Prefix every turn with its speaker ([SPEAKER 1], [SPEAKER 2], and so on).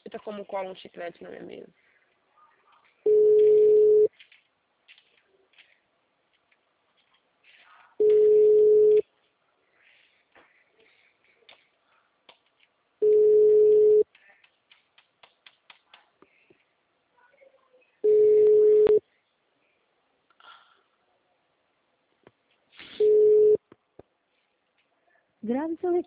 [SPEAKER 1] Escuta como cola um chiclete na minha mesa.
[SPEAKER 2] Grave seu